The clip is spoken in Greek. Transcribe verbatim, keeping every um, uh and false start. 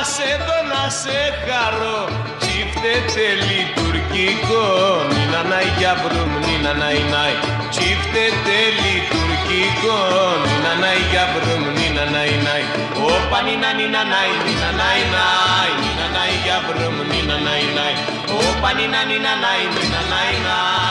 σε εδώ να σε χαρώ. Τσίφτεται λειτουργικό, νίνα νάι για βρούμ, νίνα νάι νάι. Τσίφτεται λειτουργικό, νίνα νάι για βρούμ, νίνα νάι νάι. Όπα νίνα νίνα νάι, νίνα νάι νάι, νίνα νάι για βρούμ, νίνα νάι νάι. Όπα νίνα νίνα νάι, νίνα νάι νάι.